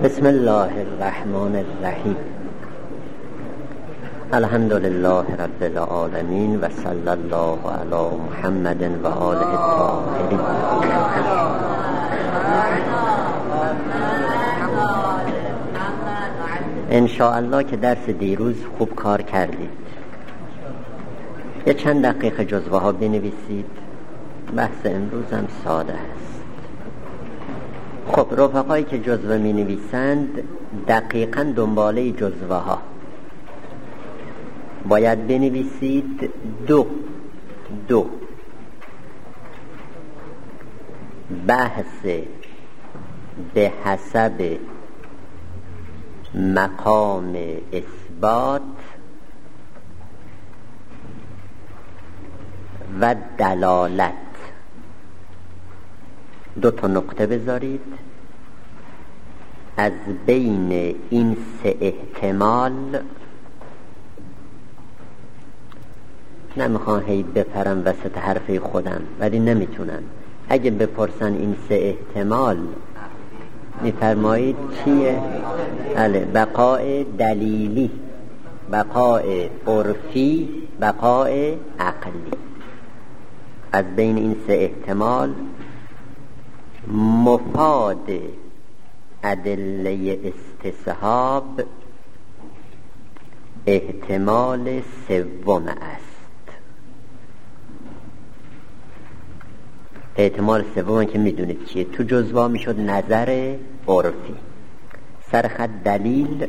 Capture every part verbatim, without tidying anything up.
بسم الله الرحمن الرحیم. الحمد لله رب العالمین و صلی الله علی محمد و آله الطاهرین. ان شاء الله که درس دیروز خوب کار کردید. یه چند دقیقه جزوه ها بنویسید. بحث امروز هم ساده است. خب رفقایی که جزوه می نویسند دقیقاً دنباله جزوه ها باید بنویسید. دو دو بحث به حسب مقام اثبات و دلالت. دو تا نقطه بذارید. از بین این سه احتمال، نمیخوام هی بپرم وسط حرف خودم ولی نمیتونم، اگه بپرسن این سه احتمال میفرمایید چیه؟ بله، بقاء دلیلی، بقاء عرفی، بقاء عقلی. از بین این سه احتمال مفاد ادله استصحاب احتمال سوم است. احتمال سوم که میدونید چیه، تو جزوا میشد نظر عرفی، سرخط دلیل.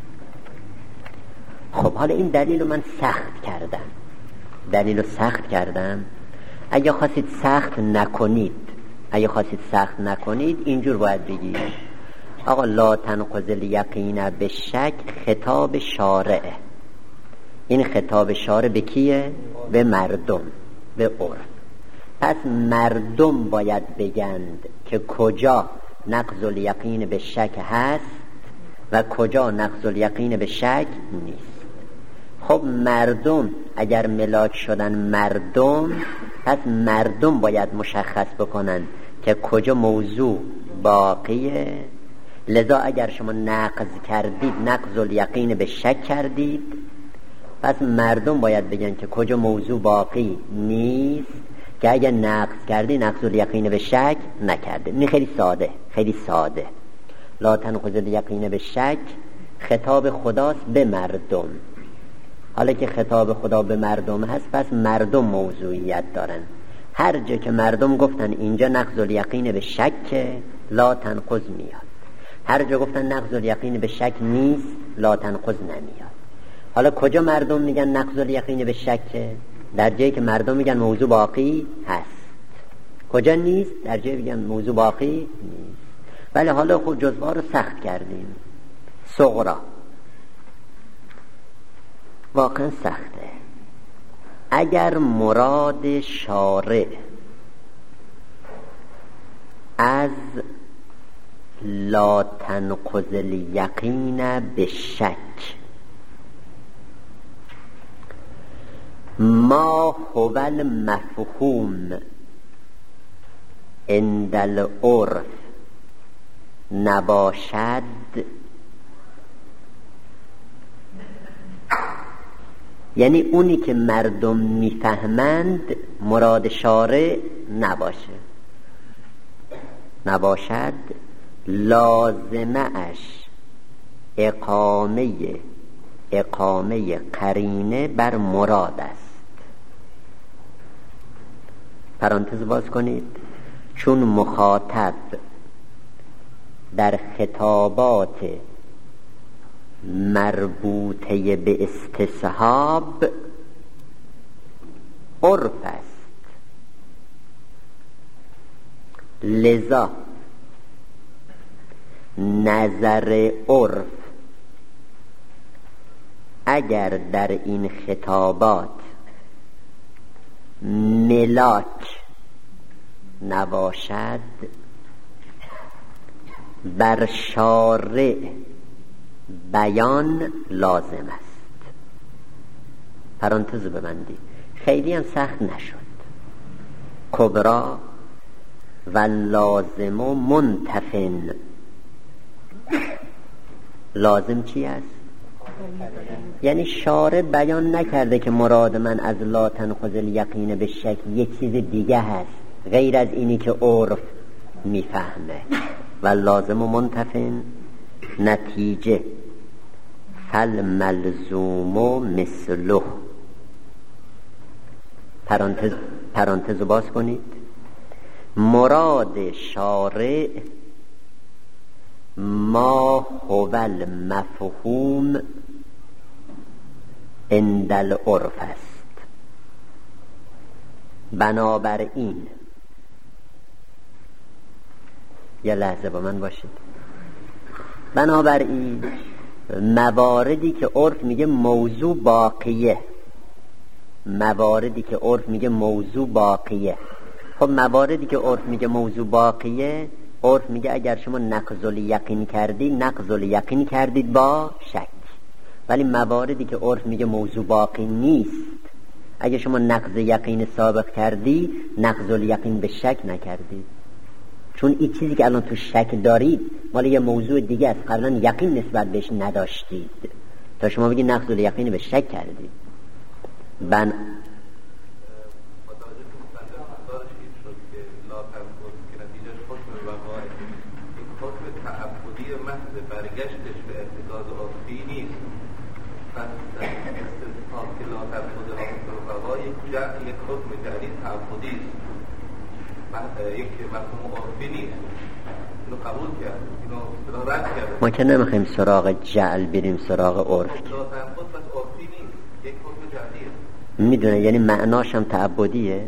خب حالا این دلیل رو من سخت کردم، دلیل رو سخت کردم. اگه خواستید سخت نکنید اگه خواستید سخت نکنید اینجور باید بگید آقا لا تنقض الیقین به شک خطاب شارعه. این خطاب شارع به کیه؟ به مردم، به عرف. پس مردم باید بگند که کجا نقض الیقین به شک هست و کجا نقض الیقین به شک نیست. خب مردم اگر ملاک شدن مردم، پس مردم باید مشخص بکنن که کجا موضوع باقیه. لذا اگر شما نقض کردید نقض الیقین به شک کردید، پس مردم باید بگن که کجا موضوع باقی نیست، که اگر نقض کردی نقض الیقین به شک نکرده. این خیلی ساده، خیلی ساده. لا تنقض الیقین به شک خطاب خداست به مردم. حالا که خطاب خدا به مردم هست، پس مردم موضوعیت دارن. هر جا که مردم گفتن اینجا نقض الیقین به شک، لا تنقض میاد. هر جا گفتن نقض الیقین به شک نیست، لا تنقض نمیاد. حالا کجا مردم میگن نقض الیقین به شک؟ در جایی که مردم میگن موضوع باقی هست. کجا نیست؟ در جایی میگن موضوع باقی نیست. ولی حالا خود جزوه رو سخت کردیم. صغرا واقعا سخته. اگر مراد شارع از لا تنقض الیقین به شک ما هو المفهوم عند العرف نباشد، یعنی اونی که مردم میفهمند مراد شارع نباشه، نباشد، لازمه اش اقامه اقامه قرینه بر مراد است. پرانتز باز کنید. چون مخاطب در خطابات مربوطه به استصحاب عرف است، لذا نظر عرف اگر در این خطابات ملاک نباشد، بر شارع بیان لازم است. پرانتز ببندی. خیلی هم سخت نشد. کبرا و لازم و منتفن لازم چی است؟ یعنی شارع بیان نکرده که مراد من از لا تنقض الیقین به شک یک چیز دیگه هست غیر از اینی که عرف میفهمه. و لازم و منتفن نتیجه فالملزوم و مثله. پرانتز پرانتز باز کنید. مراد شارع ما هو المفهوم عند العرف است. بنابراین یه لحظه با من باشید. بنابراین مواردی که عرف میگه موضوع باقیه، مواردی که عرف میگه موضوع باقیه خب مواردی که عرف میگه موضوع باقیه، عرف میگه اگر شما نقض الیقین کردید نقض الیقین کردید با شک. ولی مواردی که عرف میگه موضوع باقی نیست، اگر شما نقض یقین سابق کردی نقض الیقین به شک نکردید. چون این چیزی که الان تو شک دارید مال یه موضوع دیگه است، قبلا یقین نسبت بهش نداشتید تا شما بگید نقض الیقین به شک کردید. بن برگشتش به اعتقاد عرفی نیست. پس استثناء که لا تنقض الیقین یک حکم جدید تعبدی است، یک مفهوم عرفی نیست. اینو قبول کرد، اینو رد کرد. ما که نمیخوایم سراغ جعل بریم سراغ عرف. لا تنقض بس عرفی نیست، یک حکم جدید. میدونه یعنی معناش هم تعبدیه.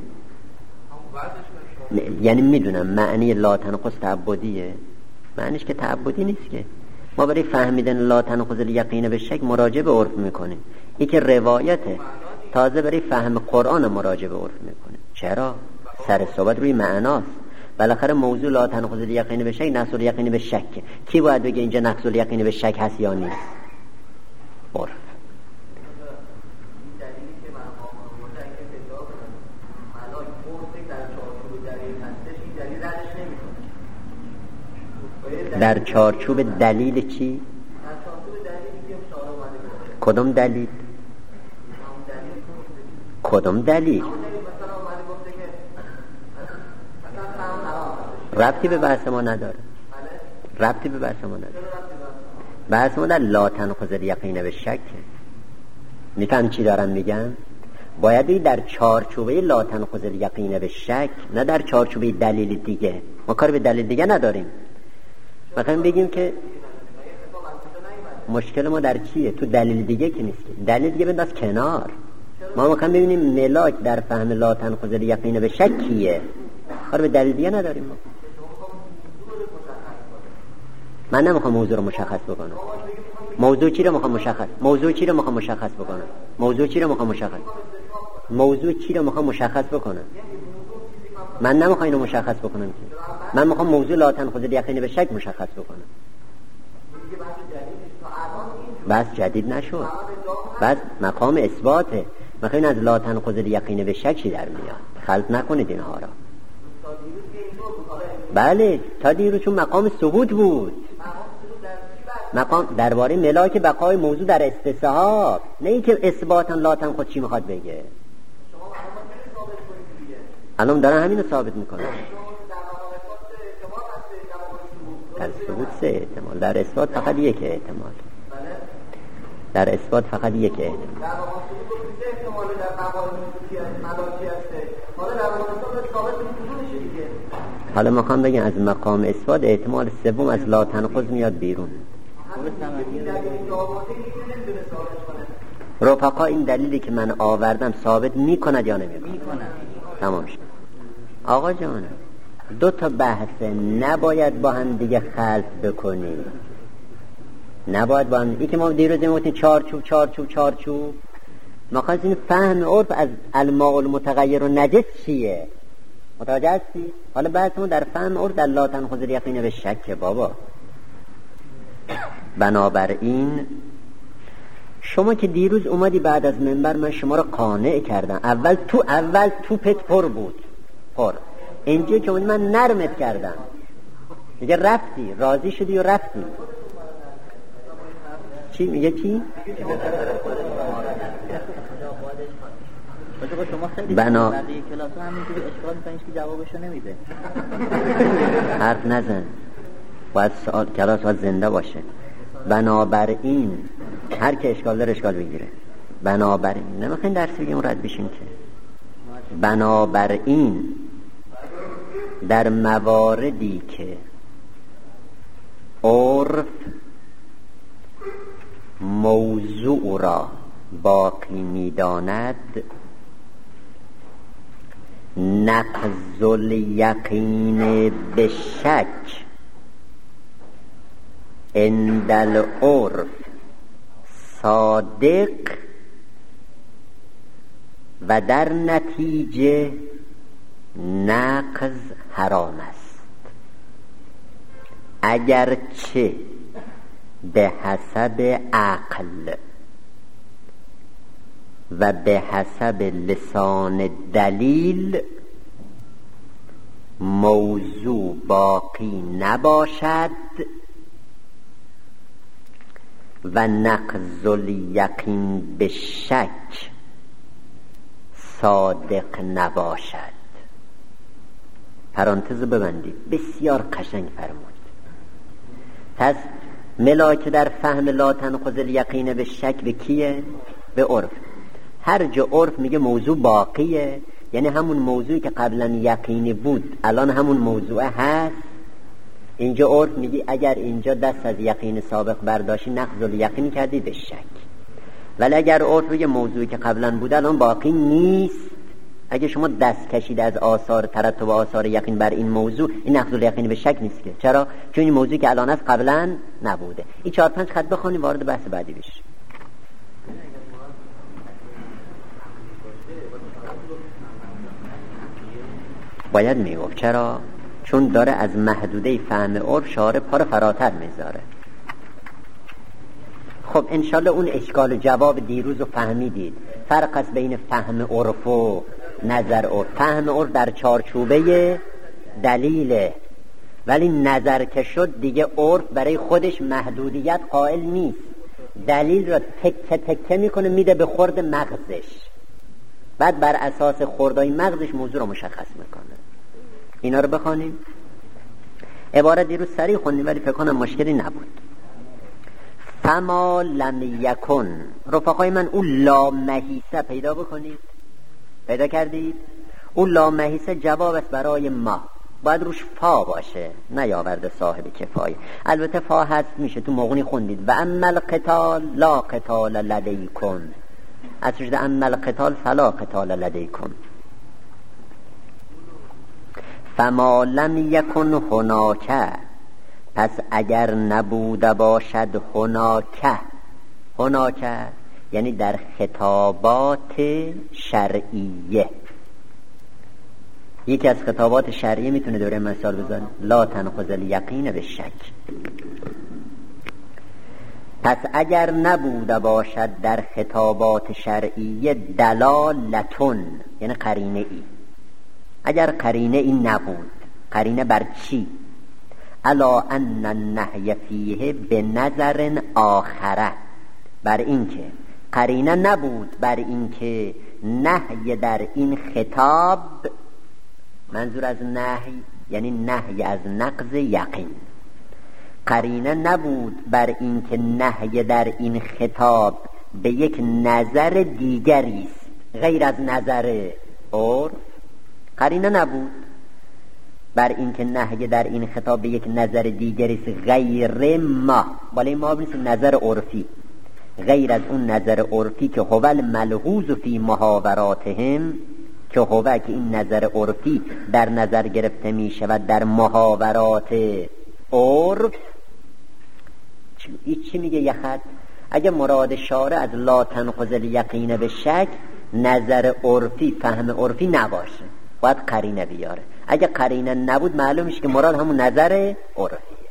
یعنی میدونم معنی لا تنقض تعبدیه، معنیش که تعبدی نیست که. ما برای فهمیدن لا تنقض الیقین به شک مراجعه به عرف میکنیم. این که روایته، تازه برای فهم قرآن مراجعه به عرف میکنیم. چرا؟ سر صحبت روی معناست. بالاخره موضوع لا تنقض الیقین به شک نقض الیقین به شک. کی باید بگه اینجا نقض الیقین به شک هست یا نیست؟ عرف. در چارچوب دلیل چی؟ کدوم دلیل؟ کدوم دلیل؟ ربطی به بحث ما نداره. ربطی به بحث ما نداره. بحث ما در لا تنقض الیقین به شک. میفهم چی دارم میگم؟ باید بگید در چارچوبه لا تنقض الیقین به شک، نه در چارچوبه دلیل دیگه. ما کار به دلیل دیگه نداریم. مثلا بگیم که مشکل ما در چیه؟ تو دلیل دیگه که نیست. دلیل دیگه بنداز کنار. ما میخوایم ببینیم ملاک در فهم لا تنقض الیقین به شک کیه. کار به دلیل دیگه نداریم ما. من نمیخوام موضوع رو مشخص بکنم. موضوع چی رو میخوام مشخص؟ موضوع چی رو میخوام مشخص بکنم؟ موضوع چی رو میخوام مشخص؟ موضوع چی رو میخوام مشخص بکنم؟ من نمیخوام اینو مشخص بکنم که. من میخوام موضوع لا تنقض الیقین به شک مشخص بکنم. بس جدید نشد. بس مقام اثباته. میخواین از لا تنقض الیقین به شک چی در میاد؟ خلط نکنید اینها را. بله تا دیروز چون مقام ثبوت بود. مقام درباره ملاک بقای موضوع در استصحاب، نه اینکه اثباتا لا تنقض چی میخواد بگه. الان دارن همینو ثابت میکنن. در ثبوت سه احتمال، در اثبات فقط یک احتمال. در اثبات فقط یک احتمال. حالا میخوام بگم از مقام اثبات احتمال سوم از لا تنقض میاد بیرون. رفقا این دلیلی که من آوردم ثابت میکند یا نمیکند؟ تمام شد. آقا جان دو تا بحث نباید با هم دیگه خلط بکنیم. نباید با هم. این که ما دیروز میگفتیم چارچوب چارچوب چارچوب، ما خواستیم فهم عرف از الماء المتغیر و نجس چیه. متوجه هستی؟ حالا بحث ما در فهم عرف در لا تنقض الیقین به شک بابا. بنابراین شما که دیروز اومدی بعد از منبر من شما رو قانع کردم. اول تو اول توپت پر بود پر. اینجا که اومدی من نرمت کردم. دیگه رفتی، راضی شدی و رفتی. چی میگه چی؟ شما خیلی بنا بقیه کلاس ها همینجوری اشکال میکنید که جوابشو نمیده. حرف نزن، باید سوال کلاس باید زنده باشه. بنابراین هر که اشکال داره اشکال بگیره. بنابراین نمیخواین درس بگیم رد بشین که. بنابراین در مواردی که عرف موضوع را باقی می‌داند، نقض الیقین به شک عند العرف صادق و در نتیجه نقض حرام است، اگرچه به حسب عقل و به حسب لسان دلیل موضوع باقی نباشد و نقض الیقین به شک صادق نباشد. پرانتز ببندید، بسیار قشنگ فرمود. پس ملاک در فهم لا تنقض الیقین به شک به کیه؟ به عرف. هر جا عرف میگه موضوع باقیه، یعنی همون موضوعی که قبلا یقینی بود الان همون موضوع هست. اینجا عرف میگه اگر اینجا دست از یقین سابق برداشتی نقض الیقین کردی به شک. ولی اگر عرف بگه موضوعی که قبلا بود الان باقی نیست، اگه شما دست کشید از آثار ترتب و آثار یقین بر این موضوع، این نقض الیقین به شک نیست که. چرا؟ چون این موضوعی که الان هست قبلا نبوده. این چهار پنج خط بخونی وارد بحث بعدی بشی. باید میگفت. چرا؟ چون داره از محدوده فهم عرف شارع پا رو فراتر میذاره. خب انشالله اون اشکال جواب دیروز رو فهمیدید. فرق است بین فهم عرف و نظر عرف. فهم عرف در چارچوبه دلیله، ولی نظر که شد دیگه عرف برای خودش محدودیت قائل نیست، دلیل را تکه تکه میکنه میده به خورد مغزش، بعد بر اساس خوردای مغزش موضوع رو مشخص میکنه. اینا رو بخوانیم. عبارت دیروز سریع خوندیم ولی فکر کنم مشکلی نبود. فما لم یکن، رفقای من اون لا محیسه پیدا بکنید. پیدا کردید؟ اون لا محیسه جواب است برای ما، باید روش فا باشه، نیاورده صاحب کفایه. البته فا هست میشه، تو مغنی خوندید و اما القتال لا قتال لدیکم، از شده اما القتال فلا قتال لدیکم. فما لم یکن هناک، پس اگر نبوده باشد هناک، هناک یعنی در خطابات شرعیه. یکی از خطابات شرعیه میتونه دوره مثال بزن، لا تنقض الیقین به شک. پس اگر نبوده باشد در خطابات شرعیه دلالتون، یعنی قرینه ای، اگر قرینه ای نبود، قرینه بر چی؟ الا ان النهی فیه به نظر آخره، بر این که قرینه نبود بر این که نهی در این خطاب، منظور از نهی یعنی نهی از نقض یقین، قرینه نبود بر این که نهی در این خطاب به یک نظر دیگری است غیر از نظر عرف. قرینه نبود بر این که نهی در این خطاب به یک نظر دیگری است غیر ما، بالای ما بنیست نظر عرفی، غیر از اون نظر عرفی که هو الملحوظ فی محاوراتهم، که هو که این نظر عرفی در نظر گرفته می شود در محاورات عرف. چی میگه یه خط؟ اگه مراد شارع از لا تنقض الیقین به شک نظر عرفی، فهم عرفی نباشه، باید قرینه بیاره. اگه قرینه نبود معلوم میشه که مراد همون نظر عرفیه.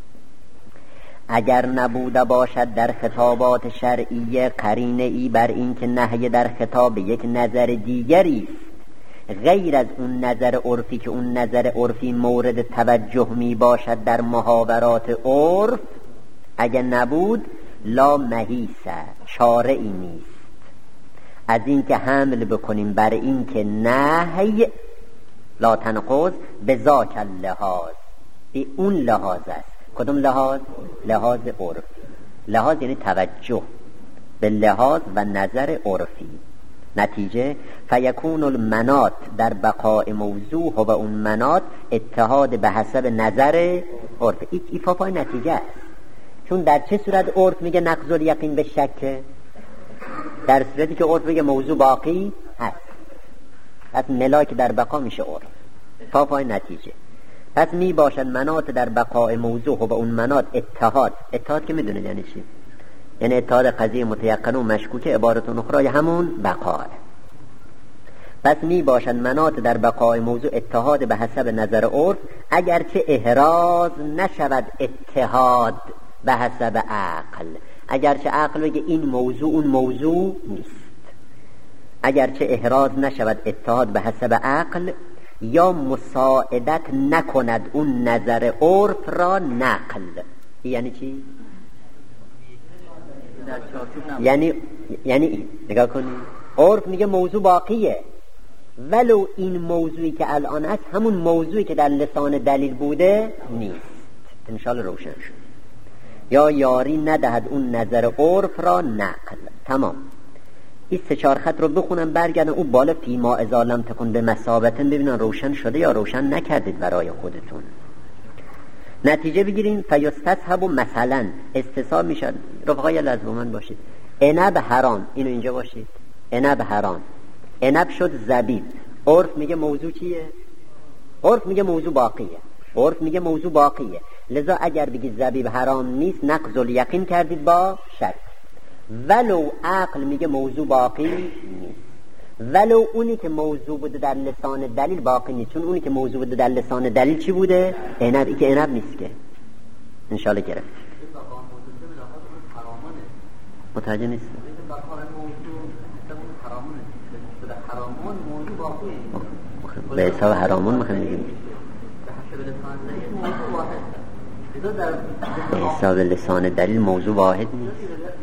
اگر نبوده باشد در خطابات شرعیه قرینه ای بر این که نهی در خطاب یک نظر دیگری است غیر از اون نظر عرفی که اون نظر عرفی مورد توجه می باشد در محاورات عرف، اگر نبود لا محیصه، چاره ای نیست از این که حمل بکنیم بر این که نهی لا تنقض به ذاک اللحاظ، به اون لحاظ است. کدوم لحاظ؟ لحاظ عرف. لحاظ یعنی توجه به لحاظ و نظر عرفی. نتیجه فیکون المنات در بقاء موضوع و اون منات اتحاد به حسب نظر عرف. ایفا پای نتیجه است. چون در چه صورت عرف میگه نقض الیقین به شک؟ در صورتی که عرف میگه موضوع باقی هست. پس ملاک در بقا میشه عرف. پا پای نتیجه. پس می باشد منات در بقاء موضوع و اون منات اتحاد. اتحاد که میدونه یعنی چی؟ یعنی اتحاد قضیه متیقن و مشکوک، عبارت اخرى همون بقاء. پس می باشد منات در بقاء موضوع اتحاد به حسب نظر عرف، اگرچه احراز نشود اتحاد به حسب عقل. اگرچه عقل بگه این موضوع اون موضوع نیست، اگرچه احراز نشود اتحاد به حسب عقل، یا مساعدت نکند اون نظر عرف را نقل. یعنی چی؟ یعنی یعنی نگاه کنید، عرف میگه موضوع باقیه، ولو این موضوعی که الان هست همون موضوعی که در لسان دلیل بوده نیست. انشالله روشن شد. یا یاری ندهد اون نظر عرف را نقل. تمام. این سه چهار خط رو بخونم برگردن اون بالا فیما اذا لم تکن به مثابتن، ببینن روشن شده یا روشن نکردید برای خودتون. نتیجه بگیرین. فیستصحب مثلا استصحاب میشد. رفقای لازمون باشید. عنب حرام، اینو اینجا باشید. عنب حرام، عنب شد زبیب. عرف میگه موضوع چیه؟ عرف میگه موضوع باقیه. عرف میگه موضوع باقیه. لذا اگر بگید زبیب حرام نیست، نقض الیقین کردید با شک. ولو عقل میگه موضوع باقی نیست، ولو اونی که موضوع بوده در لسان دلیل باقی نیست. چون اونی که موضوع بوده در لسان دلیل چی بوده؟ عنب. ای که عنب نیست که. انشالله گرفت. متوجه نیست. به حساب حرامون میخوام بگیم به حساب لسان دلیل موضوع واحد نیست.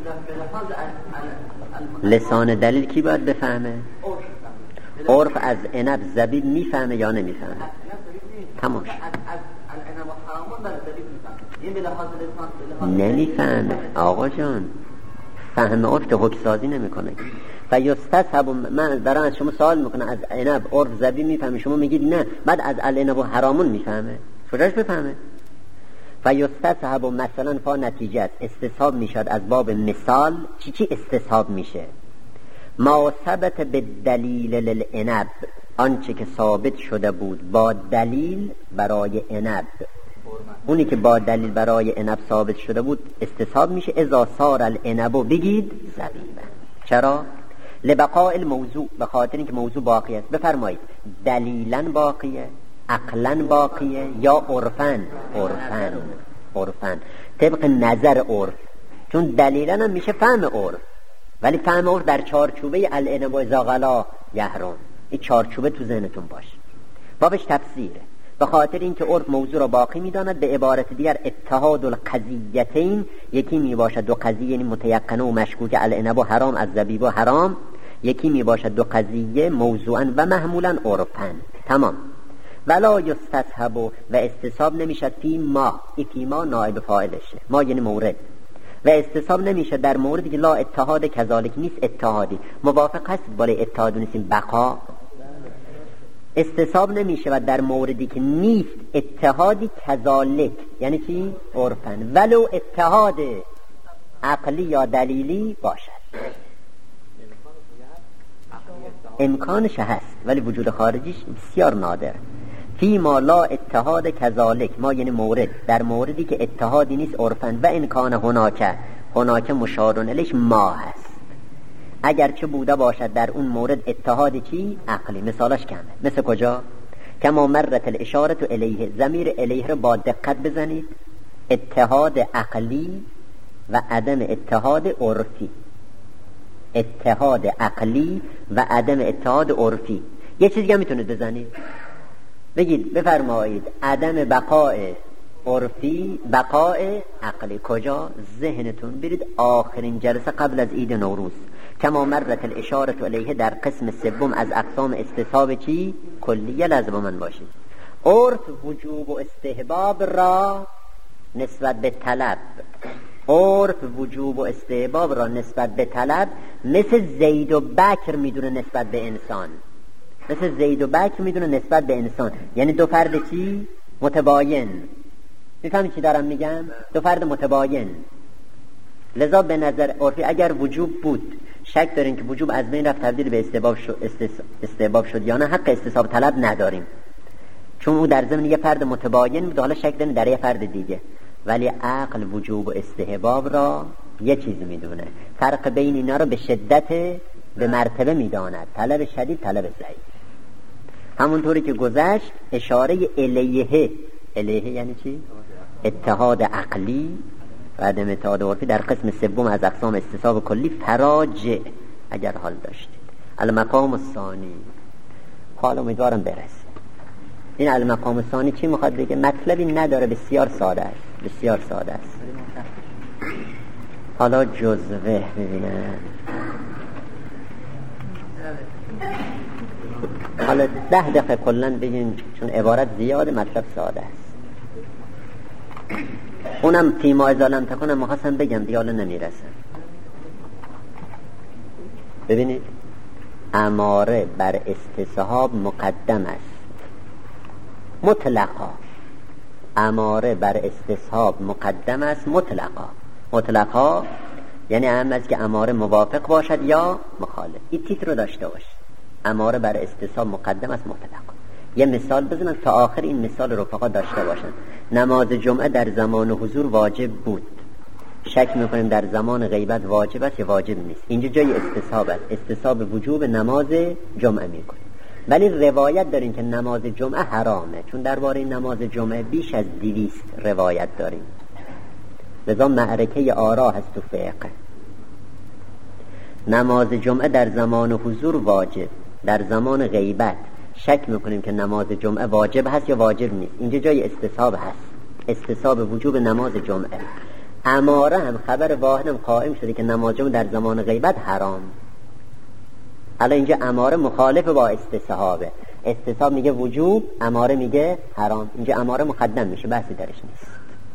لسان دلیل کی باید بفهمه؟ عرف از عنب زبیب میفهمه یا نمیفهمه؟ تماش نمیفهمه آقا جان. فهم عرف که حکم سازی نمیکنه. و یستصحب، من دارم از شما سوال میکنم، از عنب عرف زبیب میفهمه، شما میگید نه، بعد از العنب و حرامون میفهمه. کجاش بفهمه؟ و یستصحب مثلا فا نتیجه است. استصحاب میشد از باب مثال. چی چی استصحاب میشه؟ ما ثبت به دلیل للعنب، آنچه که ثابت شده بود با دلیل برای عنب. اونی که با دلیل برای عنب ثابت شده بود استصحاب میشه. اذا صار العنب بگید زبیبا. چرا؟ لبقاء الموضوع، به خاطر اینکه موضوع باقی است. بفرمایید دلیلا باقیه، عقلا باقیه، یا عرفن؟ عرفن. عرفن طبق نظر عرف. چون دلیلا هم میشه فهم عرف، ولی فهم عرف در چارچوبه العنب و اذا غلا یحرم. این چارچوبه تو ذهنتون باشه. بابش تفسیره. به خاطر اینکه عرف موضوع را باقی میداند. به عبارت دیگر اتحاد القضیتین، یکی می باشد دو قضیه، یعنی متیقنه و مشکوک العنب و حرام از زبیب و حرام، یکی می باشد دو قضیه موضوعا و محمولا عرفن. تمام. ولا یستصحب، و استصحاب نمیشد فی ما. ای فی ما نائب فاعلشه. ما یعنی مورد. و استصحاب نمیشد در موردی که لا اتحاد کذالک نیست اتحادی. موافق هست بالای اتحاد نیستیم بقا؟ استصحاب نمیشه و در موردی که نیست اتحادی کذالک. یعنی چی؟ عرفن. ولو اتحاد عقلی یا دلیلی باشد. امکانش هست ولی وجود خارجیش بسیار نادر. فی ما لا اتحاد کذالک، ما یعنی مورد، در موردی که اتحادی نیست عرفن. و امکان هناکه، هناکه مشارون الیش ما هست. اگرچه بوده باشد در اون مورد اتحاد چی؟ عقلی. مثالش کمه. مثل کجا؟ کما مرت الاشاره الیه، ضمیر الیه رو با دقت بزنید. اتحاد عقلی و عدم اتحاد عرفی. اتحاد عقلی و عدم اتحاد عرفی. یه چیز دیگه میتونید بزنید، بگید بفرمایید عدم بقای عرفی، بقای عقلی. کجا؟ ذهنتون برید آخرین جلسه قبل از عید نوروز کما مرت الاشاره علیه در قسم سوم از اقسام استصحاب چی؟ کلیه. لازم من باشید. عرف وجوب و استحباب را نسبت به طلب، عرف وجوب و استحباب را نسبت به طلب مثل زید و بکر میدونه نسبت به انسان، مثل زید و بکر میدونه نسبت به انسان، یعنی دو فرد چی؟ متباین. میفهمی چی دارم میگم؟ دو فرد متباین. لذا به نظر عرفی اگر وجوب بود، شک دارین که وجوب از بین رفت تبدیل به استحباب شد, استحباب شد یا نه، حق استصحاب طلب نداریم، چون او در ضمن یه فرد متباین بود، حالا شک دارین در یه فرد دیگه. ولی عقل وجوب و استحباب را یه چیز میدونه، فرق بین اینا رو به شدت به مرتبه میداند، طلب شدید، طلب ضعیف. همونطوری که گذشت اشاره الیه، الیه یعنی چی؟ اتحاد عقلی و عدم اتحاد عرفی در قسم سوم از اقسام استصحاب کلی فراجع اگر حال داشتید. المقام الثانی، حالا امیدوارم برسه. این المقام الثانی چی میخواد بگه؟ مطلبی نداره، بسیار ساده است، بسیار ساده است. حالا جزوه ببینم، حالا ده دقیقه کلن بگین چون عبارت زیاده، مطلب ساده است. اونم فیما اذا لم تکن مخواستم بگم دیگه، حالا نمیرسم. ببینید اماره بر استصحاب مقدم است مطلقا، اماره بر استصحاب مقدم است مطلقا. مطلقا یعنی اهم از که اماره موافق باشد یا مخالف. این تیتر رو داشته باش، اماره بر استصحاب مقدم است مطلقا. یه مثال بزنم تا آخر این مثال رفقا داشته باشن. نماز جمعه در زمان حضور واجب بود، شک میکنیم در زمان غیبت واجب است یا واجب نیست. اینجا جای استصحاب است، استصحاب وجوب نماز جمعه میکنیم. ولی روایت داریم که نماز جمعه حرامه، چون درباره نماز جمعه بیش از دویست روایت داریم. لذا معرکه آرا هست تو فقه. نماز جمعه در زمان حضور واجب، در زمان غیبت شک میکنیم که نماز جمعه واجب هست یا واجب نیست. اینجا جای استصحاب هست، استصحاب وجوب نماز جمعه. اماره هم خبر واحدم قائم شده که نماز جمعه در زمان غیبت حرام. حالا اینجا اماره مخالف با استصحابه، استصحاب میگه وجوب، اماره میگه حرام. اینجا اماره مقدم میشه، بحثی درش نیست.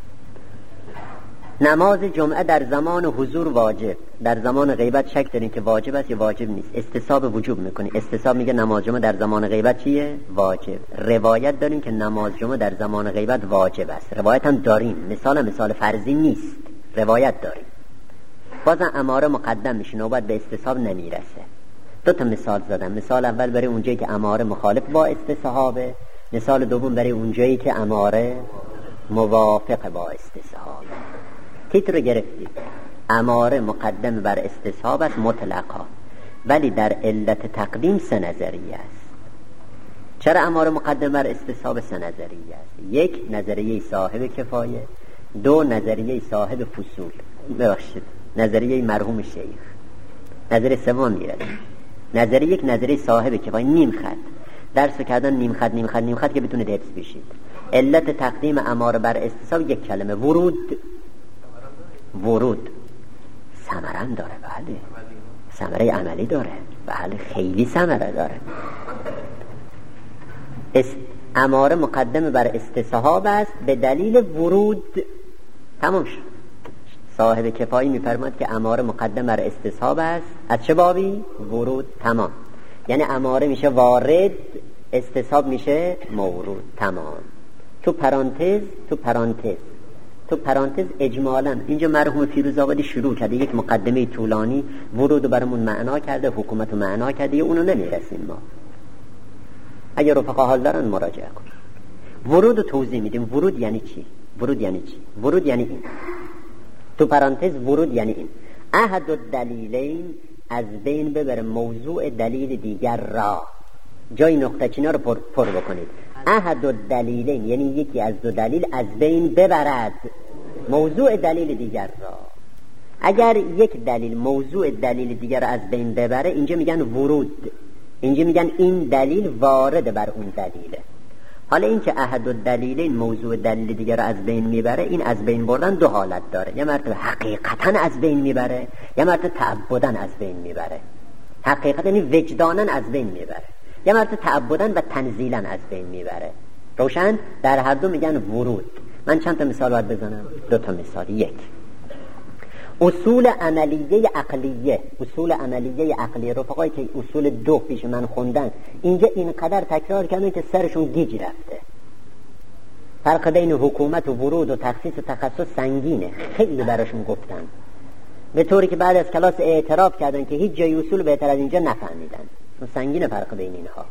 نماز جمعه در زمان حضور واجب، در زمان غیبت شک دارین که واجب است یا واجب نیست، استصحاب وجوب میکنی. استصحاب میگه نماز جمعه در زمان غیبت چیه؟ واجب. روایت دارین که نماز جمعه در زمان غیبت واجب است، روایت هم داریم، مثال هم مثال فرضی نیست، روایت داریم. بازم اماره مقدم میشه، نوبت به استصحاب نمیرسه. دو تا مثال زدم. مثال اول برای اونجایی که اماره مخالف با استصحابه، مثال دوم برای اونجایی که اماره موافق با استصحابه. تیتر رو گرفتید، اماره مقدم بر استصحاب است مطلقا، ولی در علت تقدیم سه نظریه است. چرا اماره مقدم بر استصحاب؟ سه نظریه است. یک، نظریه صاحب کفایه. دو، نظریه صاحب فصول، ببخشید نظریه مرحوم شیخ. نظریه سوم میره، نظریه یک، نظریه صاحب کفایه، نیم خط درس کردن، نیم خط نیم خط نیم خط که بتونید حفظ بشید. علت تقدیم اماره بر استصحاب یک کلمه، ورود. ورود ثمره داره، بله، ثمره عملی داره، بله، خیلی ثمره داره. است... اماره مقدم بر استصحاب است به دلیل ورود. تمام شد. صاحب کفایی میفرماد که اماره مقدم بر استصحاب است از چه بابی؟ ورود. تمام. یعنی اماره میشه وارد، استصحاب میشه مورود. تمام. تو پرانتز تو پرانتز تو پرانتز اجمالاً اینجا مرحوم فیروزآبادی شروع کرده یک مقدمه طولانی، ورود برامون معنا کرده، حکومت رو معنا کرده، اونو نمیرسیم ما. اگر رفقا حال دارن مراجعه کن. ورود رو توضیح میدیم. ورود یعنی چی؟ ورود یعنی چی؟ ورود یعنی این. تو پرانتز ورود یعنی این: احد الدلیلین، از بین ببر موضوع دلیل دیگر را. جای نقطه چینا رو پر, پر بکنید. احد الدلیلین یعنی یکی از دو دلیل از بین ببرد موضوع دلیل دیگر را. اگر یک دلیل موضوع دلیل دیگر را از بین ببره، اینجا میگن ورود، اینجا میگن این دلیل وارد بر اون دلیله. حالا این که احد الدلیلین موضوع دلیل دیگر رو از بین میبره، این از بین بردن دو حالت داره، یه مرتبه حقیقتا از بین میبره، یه مرتبه تعبداً از بین میبره. حقیقتا یعنی وجداناً از بین میبره، یه مرتبه تعبداً و تنزیلاً از بین میبره. روشن؟ در هر دو میگن ورود. من چند تا مثال باید بزنم؟ دو تا مثال. یک، اصول عملیه عقلیه. اصول عملیه عقلیه رفقایی که اصول دو پیش من خوندن اینجا اینقدر تکرار کردن که سرشون گیج رفته. فرق بین حکومت و ورود و تخصیص و تخصص سنگینه، خیلی براشون گفتن، به طوری که بعد از کلاس اعتراف کردن که هیچ جای اصول بهتر از اینجا نفهمیدن. سنگینه فرق بین اینها.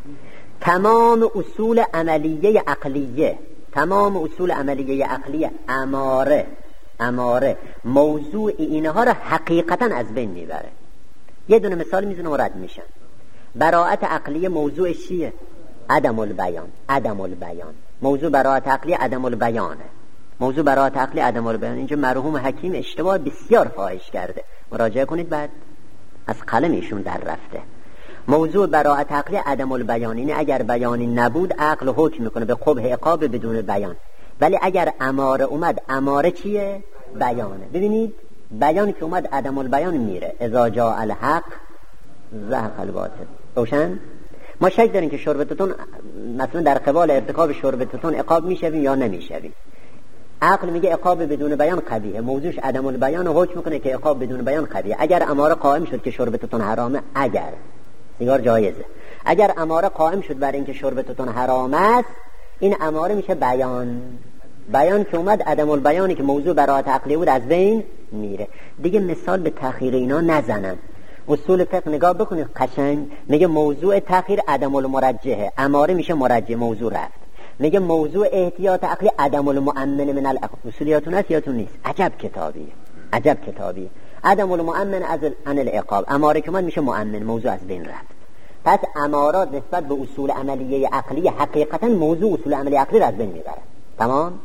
تمام اصول عملیه عقلیه، تمام اصول عملیه عقلیه اماره اماره موضوع اینها را حقیقتا از بین میبره. یه دونه مثال میزنه و رد میشن. براءت عقلیه موضوع چیه؟ عدم البیان. عدم البیان موضوع براءت عقلیه عدم البیانه. موضوع براءت عقلیه عدم البیان. اینجا مرحوم حکیم اشتباه بسیار فاحش کرده، مراجعه کنید، بعد از قلم ایشون در رفته. موضوع براءت عقلیه عدم البیان اینه اگر بیانی نبود عقل حکم میکنه به قبح عقاب بدون بیان، ولی اگر اماره اومد، اماره چیه؟ بیانه. ببینید بیان که اومد عدم البیان میره. اذا جاء الحق زهق الباطل. روشن؟ ما شک داریم که شربتتون مثلا در قبال ارتکاب شربتتون عقاب میشویم یا نمیشویم. عقل میگه عقاب بدون بیان قبیحه، موضوعش عدم البیان و حکم میکنه که عقاب بدون بیان قبیحه. اگر اماره قائم شد که شربتتون حرامه، اگر سیگار جایزه، اگر اماره قائم شد برای اینکه شربتتون حرام است، این اماره میشه بیان. بیان که اومد عدم البیانی که موضوع براءت عقلی بود از بین میره. دیگه مثال به تأخیر اینا نزنن. اصول فقه نگاه بکنید قشنگ. میگه موضوع تأخیر عدم المرجحه، اماره میشه مرجح، موضوع رفت. میگه موضوع احتیاط عقلی عدم المؤمن من العقل. اصولیاتون هست یادتون نیست؟ عجب کتابیه، عجب کتابیه. عدم المؤمن از عن العقاب، اماره که اومد میشه مؤمن، موضوع از بین رفت. پس امارات نسبت به اصول عملیه عقلی حقیقتا موضوع اصول عملیه عقلی را از بین میبره. تمام؟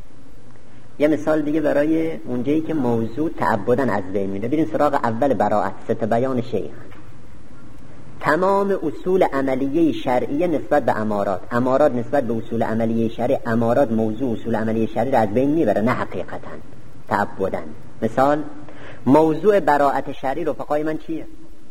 یه مثال دیگه برای اونجایی که موضوع تعبداً از بین میره. بریم سراغ اول براءت، ست بیان شیخ. تمام اصول عملیه شرعیه نسبت به امارات، امارات نسبت به اصول عملیه شرعی، امارات موضوع اصول عملیه شرعی را از بین میبره، نه حقیقتا، تعبداً. مثال موضوع براءت شرعی رفقای من چیه؟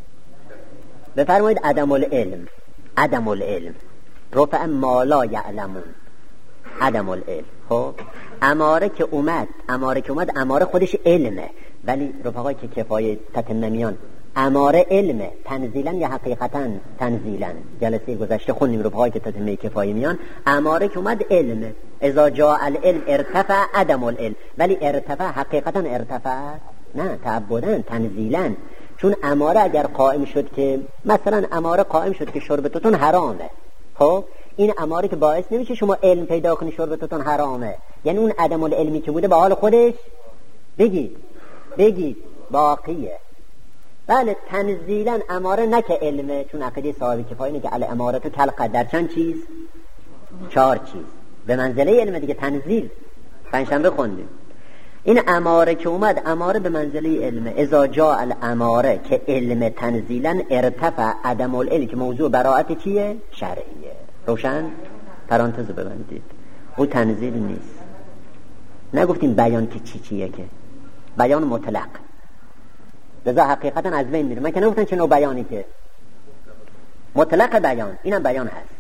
بفرمایید عدم العلم. عدم العلم رفع ما لا یعلمون، عدم العلم. خب اماره که اومد، اماره که اومد اماره خودش علمه، ولی رفقای که کفایه تتممیان اماره علمه تنزیلا یا حقیقتا؟ تنزیلا. جلسه گذشته خوندیم رفقای که تتمه کفایه میان اماره که اومد علمه. اذا جاء العلم ارتفع عدم العلم، ولی ارتفع حقیقتا ارتفع؟ نه، تعبداً، تنزیلا. چون اماره اگر قائم شد که مثلا اماره قائم شد که شربتتون حرامه، خب این اماره که باعث نمیشه شما علم پیدا کنی شربتتون حرامه، یعنی اون عدم العلمی که بوده به حال خودش بگید بگید باقیه. بله تنزیلا اماره نه که علمه، چون عقیده صاحب کفایه اینه که الامارات کالقدر، در چند چیز؟ چهار چیز، به منزله علم دیگه. تنزیل پنجشنبه خوندیم. این اماره که اومد اماره به منزله علمه. اذا جاء الاماره که علم تنزیلا ارتفع عدم العلم که موضوع براءت چیه؟ شرعیه. روشن؟ پرانتز ببندید. او تنزیل نیست. نگفتیم بیان که چی چیه، که بیان مطلق لذا حقیقتا از بین میره. من که نگفتم چه نوع بیانی، که مطلق بیان، اینم بیان هست.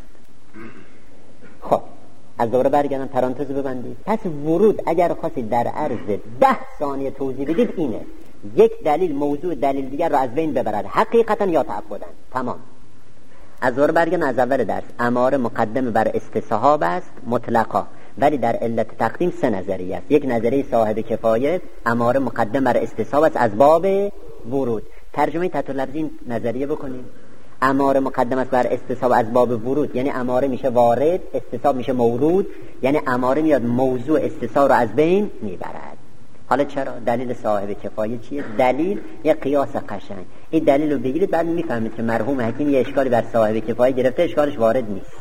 خب از دوباره برگردم، پرانتز ببندید. پس ورود اگر خواستید در عرض ده ثانیه توضیح بدید اینه: یک دلیل موضوع دلیل دیگر رو از بین ببرد حقیقتا یا تعبداً. تمام. از دوباره برگردم از اول درس. اماره مقدم بر استصحاب است مطلقا، ولی در علت تقدیم سه نظریه است. یک نظریه صاحب کفایه، اماره مقدم بر استصحاب است از باب ورود. ترجمه تحت لفظی نظریه بکنیم. اماره مقدم است بر استصحاب از باب ورود، یعنی اماره میشه وارد، استصحاب میشه مورود، یعنی اماره میاد موضوع استصحاب رو از بین میبرد. حالا چرا؟ دلیل صاحب کفایه چیه؟ دلیل یه قیاس قشنگ. این دلیل رو بگیرید بعد میفهمید که مرحوم حکیم یه اشکالی بر صاحب کفایه گرفته، اشکالش وارد نیست.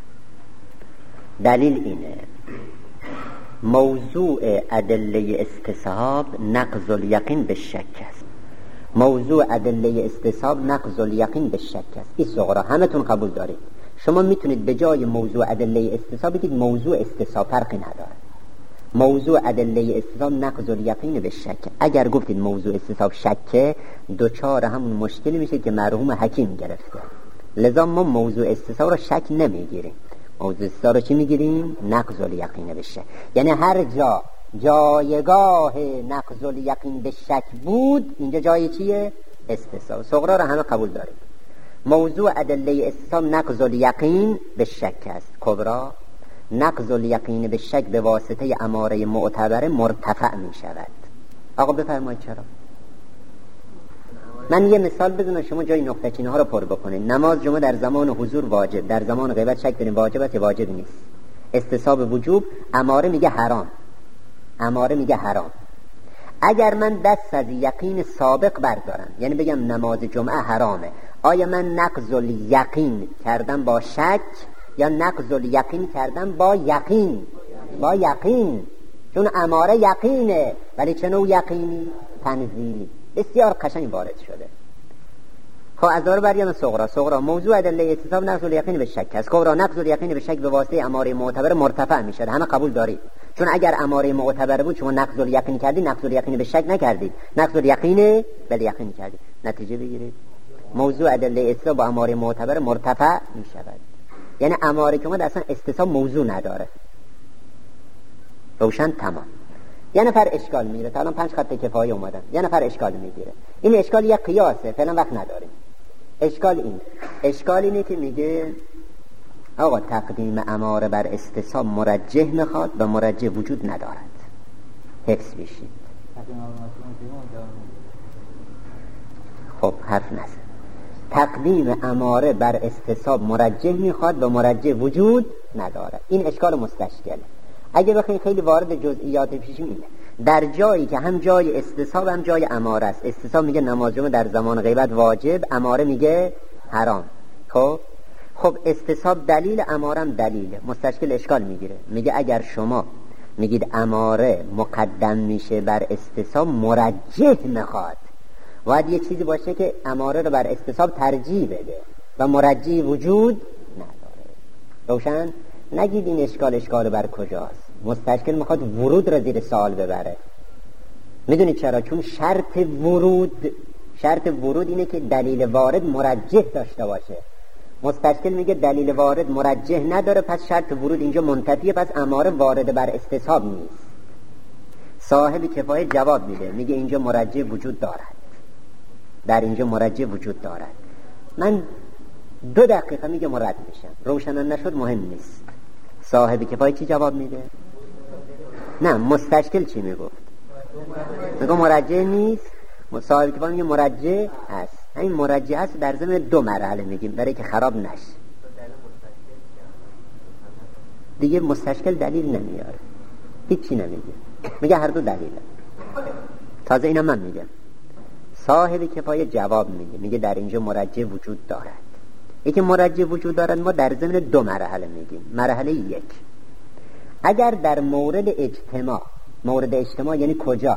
دلیل اینه: موضوع ادله استصحاب نقض الیقین به شک است. موضوع ادله استصحاب نقض الیقین به شک است. این صغرا همتون قبول دارید. شما میتونید به جای موضوع ادله استثنا بگید موضوع استثنا، فرقی نداره. موضوع ادله استثنا نقض الیقین به شک. اگر گفتید موضوع استثنا شکه، دوچار همون مشکلی میشه که مرحوم حکیم گرفته. لذا ما موضوع استثنا رو شک نمیگیریم. موضوع استثنا رو چی میگیریم؟ نقض الیقین به شک. یعنی هر جا جایگاه نقض الیقین به شک بود، اینجا جای چیه؟ استثنا. صغرا رو همه قبول داریم. موضوع ادله استثنا نقض الیقین به شک است. کبرا نقض الیقین به شک به واسطه اماره معتبر مرتفع می شود. آقا بفرمایید چرا؟ من یه مثال بزنم شما جای نقطه چینه ها رو پر بکنید. نماز جمعه در زمان حضور واجب، در زمان غیبت شک داریم واجبت واجب نیست. استصحاب وجوب، اماره میگه حرام، اماره میگه حرام. اگر من دست از یقین سابق بردارم، یعنی بگم نماز جمعه حرامه، آیا من نقض الیقین کردم با شک یا نقض الیقین کردم با یقین؟ با یقین، چون اماره یقینه. ولی چه نوع یقینی؟ تنزیلی. بسیار قشنگ وارد شده. خب از دار بریم صغرا. صغرا موضوع ادله استثنا نقض الیقین به شک است. کبرا نقض الیقین به شک به واسطه اماره معتبر مرتفع میشه. همه قبول دارید. چون اگر اماره معتبر بود شما نقض الیقین کردی، نقض الیقین به شک نکردید، نقض الیقین به یقین کردید. نتیجه بگیرید موضوع ادله استثنا با اماره معتبر مرتفع میشود. یعنی اماره که اومد اصلا استثنا موضوع نداره. روشن؟ تمام. یه نفر اشکال میگیره، تا الان پنج خط کفایه اومدن، یه نفر اشکال میگیره. این اشکال یک قیاسه، فعلا وقت نداریم. اشکال این اشکال اینه که میگه آقا تقدیم اماره بر استثنا مرجح میخواد و مرجح وجود ندارد. حفظ بشید. خب حرف نزن. تقدیم اماره بر استصحاب مرجح میخواد و مرجح وجود نداره. این اشکال مستشکله. اگه بخوایم خیلی وارد جزئیات بشیم، اینه در جایی که هم جای استصحاب هم جای اماره است. استصحاب میگه نماز جمعه در زمان غیبت واجب، اماره میگه حرام. خب خب استصحاب دلیل، اماره هم دلیل. مستشکل اشکال میگیره، میگه اگر شما میگید اماره مقدم میشه بر استصحاب مرجح میخواد، باید یه چیزی باشه که اماره رو بر استصحاب ترجیح بده و مرجحی وجود نداره. روشن؟ نگید این اشکال اشکال بر کجاست. مستشکل میخواد ورود رو زیر سوال ببره. میدونید چرا؟ چون شرط ورود شرط ورود اینه که دلیل وارد مرجح داشته باشه. مستشکل میگه دلیل وارد مرجح نداره، پس شرط ورود اینجا منتفیه، پس اماره وارد بر استصحاب نیست. صاحب کفایه جواب میده، میگه اینجا مرجح وجود دارد، در اینجا مرجح وجود دارد. من دو دقیقه میگه مرد میشم، روشن نشد مهم نیست. صاحب کفایه چی جواب میده؟ نه، مستشکل چی میگفت؟ میگه مرجح نیست. صاحب کفایه میگه مرجح هست. همین مرجح هست در ضمن دو مرحله میگیم برای که خراب نشه. دیگه مستشکل دلیل نمیاره، هیچی نمیگه، میگه هر دو دلیله. تازه اینا من میگم. صاحب کفایه جواب میده، میگه در اینجا مرجح وجود دارد. یکی مرجح وجود دارد ما در ضمن دو مرحله میگیم. مرحله یک، اگر در مورد اجتماع، مورد اجتماع یعنی کجا؟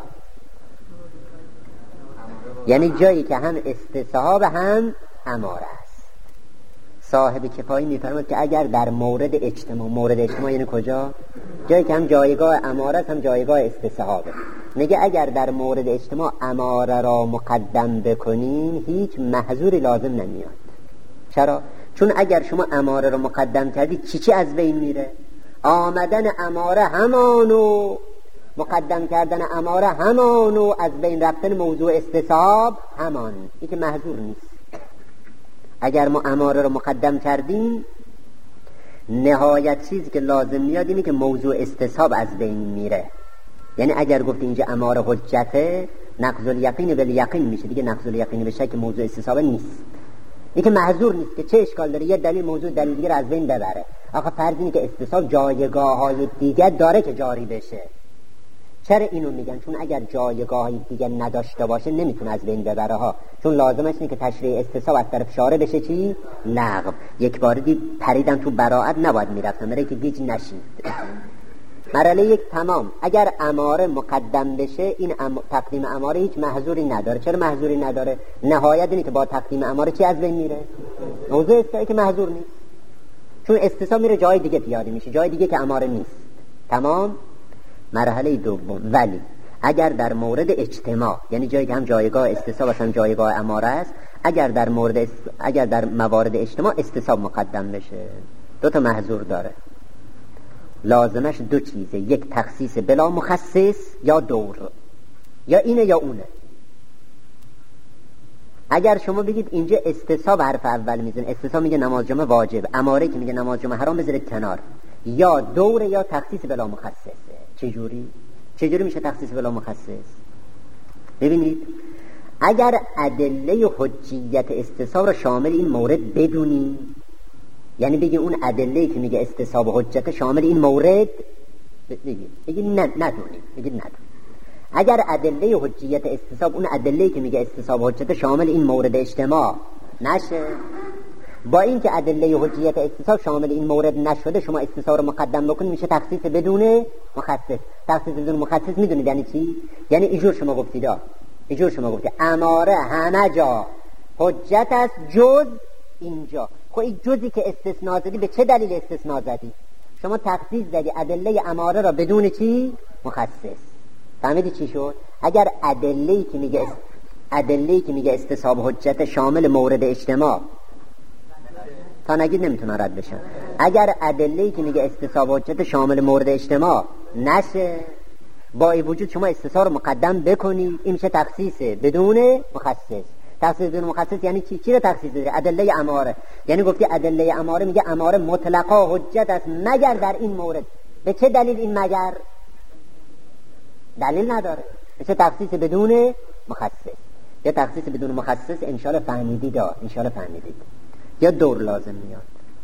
یعنی جایی که هم استصحاب هم اماره است. صاحب کفایه میفرماید که اگر در مورد اجتماع، مورد اجتماع یعنی کجا؟ جایی که هم جایگاه اماره است هم جایگاه استصحابه. میگه اگر در مورد اجتماع اماره را مقدم بکنین هیچ محظوری لازم نمیاد. چرا؟ چون اگر شما اماره را مقدم کردید چی چی از بین میره؟ آمدن اماره همانو، مقدم کردن اماره همانو، از بین رفتن موضوع استصحاب همان. این که محظور نیست. اگر ما اماره را مقدم کردیم نهایت چیزی که لازم میاد اینه که موضوع استصحاب از بین میره. یعنی اگر گفت اینجا اماره حجته، نقض الیقین بالیقین میشه دیگه. نقض الیقین به شک موضوع استصحاب نیست. این که محظور نیست که چه اشکال داره یه دلیل موضوع دلیل دیگه از بین ببره. آخه فرض اینه که استصحاب جایگاه های دیگه داره که جاری بشه. چرا اینو میگن؟ چون اگر جایگاه های دیگه نداشته باشه نمیتونه از بین ببره ها. چون لازمش اینه که تشریع استصحاب از طرف شارع بشه چی؟ لغو. یک بار دی پریدن تو براءت نباید میرفتن برای که گیج نشید. مرحله یک تمام. اگر اماره مقدم بشه این ام... تقدیم اماره هیچ محظوری نداره. چرا محظوری نداره؟ نهایت اینه که با تقدیم اماره چی از بین میره؟ موضوع است که محظور نیست. چون استصحاب میره جای دیگه پیاده میشه، جای دیگه که اماره نیست. تمام. مرحله دوم، ولی اگر در مورد اجتماع، یعنی جایی که هم جایگاه استصحاب هم جایگاه اماره است، اگر در مورد است... اگر در موارد اجتماع استصحاب مقدم بشه، دو تا محظور داره. لازمش دو چیزه، یک تخصیص بلا مخصص یا دور، یا اینه یا اونه. اگر شما بگید اینجا استصحاب حرف اول میزنه، استصحاب میگه نماز جمعه واجب، اماره که میگه نماز جمعه حرام، بذارید کنار. یا دور یا تخصیص بلا مخصصه. چجوری؟ چجوری میشه تخصیص بلا مخصص؟ ببینید، اگر ادله حجیت استصحاب را شامل این مورد بدونی، یعنی بگی اون ادله که میگه استصحاب حجت شامل این مورد، بگید بگید نه ندونید، بگید ندونید. اگر ادله حجیت استصحاب، اون ادله که میگه استصحاب حجت شامل این مورد اجتماع نشه، با این که ادله حجیت استصحاب شامل این مورد نشده، شما استصحاب رو مقدم بکنید، میشه تخصیص بدون مخصص. تخصیص بدون مخصص میدونید یعنی چی؟ یعنی اینجور شما گفتید اینجور شما گفتید اماره همه جا حجت است جز اینجا. خب این جزی که استثناء زدی به چه دلیل استثناء زدی؟ شما تخصیص زدی ادله اماره را بدون چی؟ مخصص. فهمیدی چی شد؟ اگر ادله‌ای که میگه است... ادله‌ای که میگه استصحاب حجت شامل مورد اجتماع، تا نگید نمیتونه رد بشن. اگر ادله‌ای که میگه استصحاب حجت شامل مورد اجتماع نشه، با این وجود شما استصحاب رو مقدم بکنید، این میشه تخصیص بدون مخصص. تخصیص بدون مخصص یعنی چی؟ چی رو تخصیص داری؟ ادله اماره. یعنی گفتی ادله اماره میگه اماره مطلقا حجت است مگر در این مورد. به چه دلیل این مگر؟ دلیل نداره. میشه تخصیص بدون مخصص. یا تخصیص بدون مخصص انشالله فهمیدید ها، انشالله فهمیدید. یا دور لازم میاد.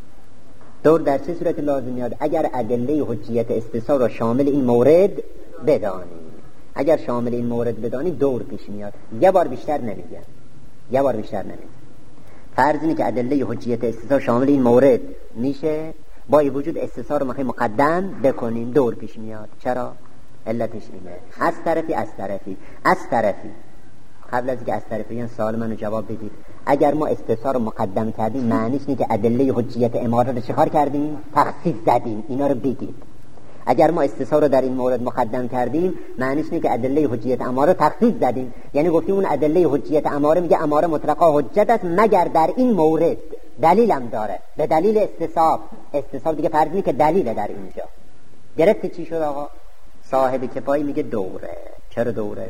دور در چه صورت لازم میاد؟ اگر ادله حجیت استصحاب را شامل این مورد بدانی. اگر شامل این مورد بدانی دور پیش میاد. یه بار بیشتر نمیگم. یه بار بیشتر نمیگم. فرض اینه که ادله حجیت استصحاب شامل این مورد میشه، با این وجود استصحاب رو میخوایم مقدم بکنیم، دور پیش میاد. چرا؟ علتش اینه. از طرفی از طرفی از طرفی قبل از اینکه از طرفی این سوال منو جواب بدید. اگر ما استصحاب رو مقدم کردیم، معنیش اینه که ادله حجیت اماره رو چیکار کردیم؟ تخصیص زدیم. اینا رو بگید. اگر ما استصحاب رو در این مورد مقدم کردیم، معنیش اینه که ادله حجیت اماره رو تخصیص زدیم. یعنی گفتیم اون ادله حجیت اماره میگه اماره مطلقا حجت است مگر در این مورد. دلیلم داره. به دلیل استصحاب. استصحاب دیگه فرض اینه که دلیل در اینجا. گرفتی چی شد آقا؟ صاحب کفایی میگه دوره. چرا دوره؟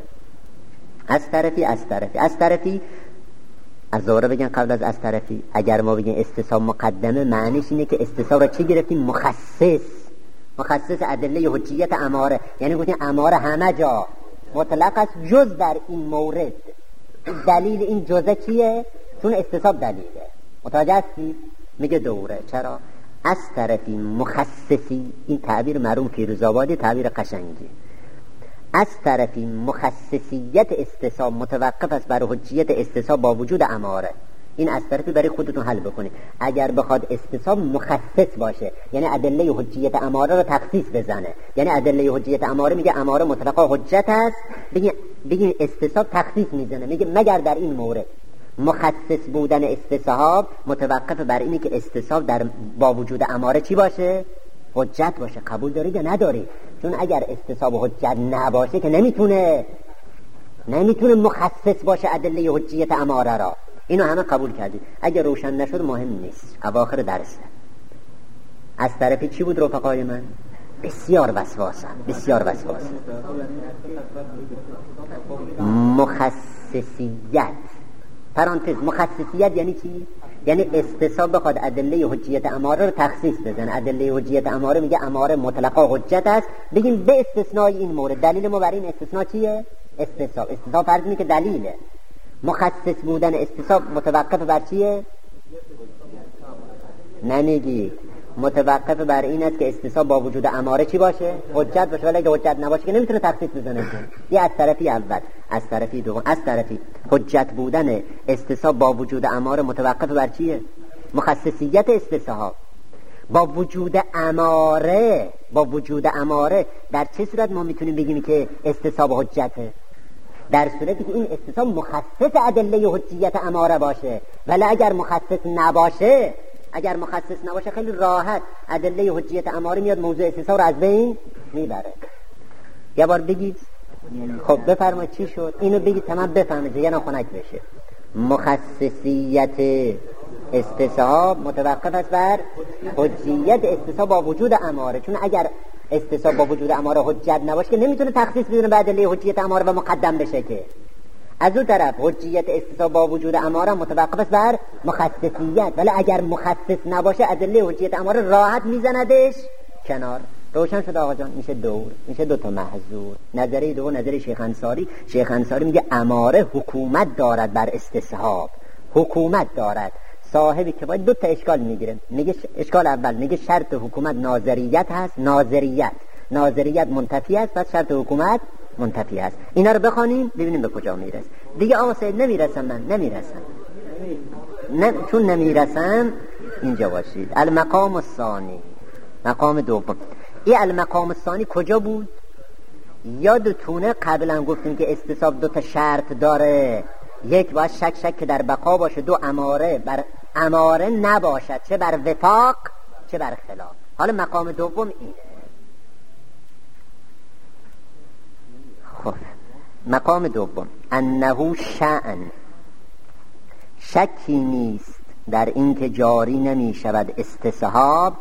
از طرفی از طرفی از طرفی از دوره بگن قبل از از طرفی. اگر ما بگیم استصحاب مقدمه، معنیش اینه که استصحاب را چی گرفتیم؟ مخصص. مخصص ادله حجیت اماره. یعنی گفتیم اماره همه جا مطلق است جز در این مورد. دلیل این جزه چیه؟ چون استصحاب دلیله. متوجه هستی؟ میگه دوره. چرا؟ از طرفی مخصصی. این تعبیر مرحوم فیروزآبادی تعبیر قشنگی. از طرفی مخصصیت استصحاب متوقف است بر حجیت استصحاب با وجود اماره. این از طرفی برای خودتون حل بکنید. اگر بخواد استصحاب مخصص باشه، یعنی ادله حجیت اماره رو تخصیص بزنه، یعنی ادله حجیت اماره میگه اماره مطلقا حجت است، بگین بگین استصحاب تخصیص میزنه، میگه مگر در این مورد. مخصص بودن استصحاب متوقف بر اینه که استصحاب در با وجود اماره چی باشه؟ حجت باشه. قبول دارید یا ندارید؟ چون اگر استصحاب حجت نباشه که نمیتونه نمیتونه مخصص باشه ادله حجیت اماره را. اینو همه قبول کردید. اگر روشن نشد مهم نیست. اواخر درسه. از طرف چی بود رفقای من؟ بسیار وسواسه. بسیار وسواسه. مخصصیت. پرانتز مخصصیت یعنی چی؟ یعنی استصحاب بخواد ادله حجیت اماره رو تخصیص بزنه. ادله حجیت اماره میگه اماره مطلقا حجت است، بگیم به استثنای این مورد. دلیل ما برای این استثناء چیه؟ استصحاب. استصحاب فرض اینه که دلیله. مخصص بودن استصحاب متوقف بر چیه؟ نمیگی. متوقف بر این است که استصحاب با وجود اماره چی باشه؟ حجت باشه. ولی اگه حجت نباشه که نمیتونه تخصیص بزنه. یه از طرفی اول، از طرفی دوم. از طرفی حجت بودن استصحاب با وجود اماره متوقف بر چیه؟ مخصصیت استصحاب. با وجود اماره، با وجود اماره در چه صورت ما میتونیم بگیم که استصحاب حجته؟ در صورتی که این استصحاب مخصص ادله حجیت اماره باشه. ولی اگر مخصص نباشه، اگر مخصص نباشه خیلی راحت ادله حجیت اماره میاد موضوع استثناء رو از بین میبره. یه بار بگید. خب بفرمایید چی شد؟ اینو بگید تمام بفهمید دیگه ناخنک بشه. مخصصیت استصحاب متوقف است بر حجیت استصحاب با وجود اماره، چون اگر استصحاب با وجود اماره حجت نباشه که نمیتونه تخصیص بدونه به ادله حجیت اماره و مقدم بشه. که از اون طرف حجیت استصحاب با وجود اماره متوقف است بر مخصصیت، ولی اگر مخصص نباشه ادله حجیت اماره راحت میزندش کنار. روشن شد آقا جان؟ میشه دور، میشه دو تا محظور. نظریه دو نظریه شیخ انصاری. شیخ انصاری میگه اماره حکومت دارد بر استصحاب، حکومت دارد. صاحبی که باید دو تا اشکال میگیره. میگه اشکال اول میگه شرط حکومت ناظریت هست، ناظریت ناظریت منتفی است، پس شرط حکومت منتفی است. اینا رو بخوانیم ببینیم به کجا میرسه. دیگه آقا سید نمیرسم، من نمیرسم نه چون نمیرسم اینجا باشید. المقام الثانی، مقام دوم. این المقام الثانی کجا بود؟ یادتونه قبلا گفتیم که استصحاب دو تا شرط داره. یک باید شک شک که در بقا باشه، دو اماره بر اماره نباشد، چه بر وفاق چه بر خلاف. حالا مقام دوم اینه. خب مقام دوم انه شأن، شکی نیست در این که جاری نمی شود استصحاب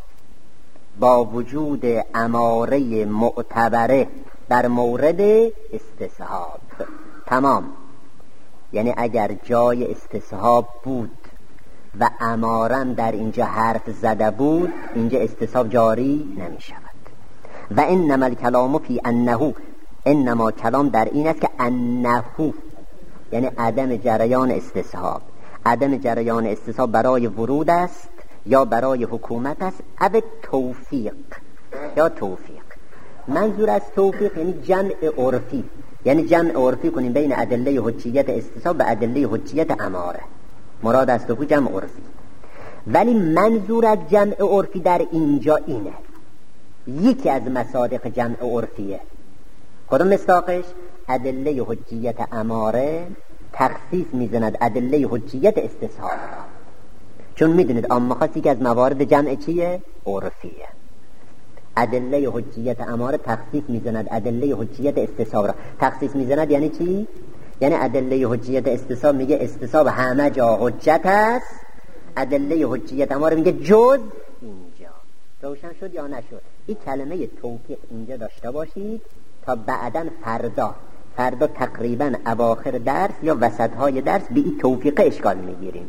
با وجود اماره معتبره در مورد استصحاب. تمام. یعنی اگر جای استصحاب بود و امارم در اینجا حرف زده بود، اینجا استصحاب جاری نمی شود. و انما الکلام فی انه، انما کلام در این است که انه یعنی عدم جریان استصحاب. عدم جریان استصحاب برای ورود است یا برای حکومت است، او توفیق یا توفیق. منظور از توفیق یعنی جمع عرفی، یعنی جمع عرفی کنیم بین ادله حجیت استصحاب و ادله حجیت اماره. مراد از توفیق جمع عرفی. ولی منظور از جمع عرفی در اینجا اینه، یکی از مصادیق جمع عرفیه. کدوم مصداقش؟ ادله حجیت اماره تخصیص میزند ادله حجیت استصحاب را، چون میدونید عامه خاصی که از موارد جمع چیه؟ عرفیه. ادله حجیت اماره تخصیص میزند ادله حجیت استصحاب را. تخصیص میزند یعنی چی؟ یعنی ادله حجیت استصحاب میگه استصحاب همه جا حجت است، ادله حجیت اماره میگه جز اینجا. روشن شد یا نشد؟ این کلمه توفیق اینجا داشته باشید تا بعداً فردا فردا تقریباً اواخر درس یا وسطهای درس به این توفیق اشکال میگیریم.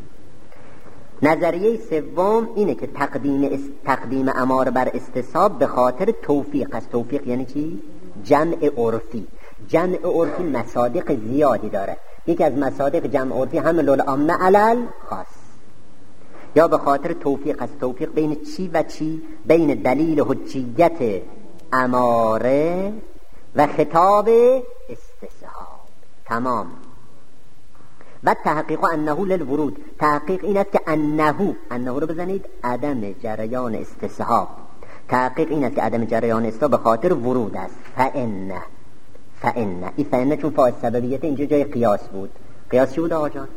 نظریه سوم اینه که تقدیم است... تقدیم اماره بر استصحاب به خاطر توفیق است. توفیق یعنی چی؟ جمع عرفی. جمع عرفی مصادیق زیادی داره. یکی از مصادیق جمع عرفی حمل العامه علی خاص. یا به خاطر توفیق است. توفیق بین چی و چی؟ بین دلیل حجیت اماره و خطاب استصحاب. تمام. و تحقیق انه للورود، تحقیق این است که انه، انه رو بزنید عدم جریان استصحاب. تحقیق این است که عدم جریان استصحاب به خاطر ورود است. فان فان این فان چون فاعل سببیت اینجا جای قیاس بود. قیاس چی بود آقا جان؟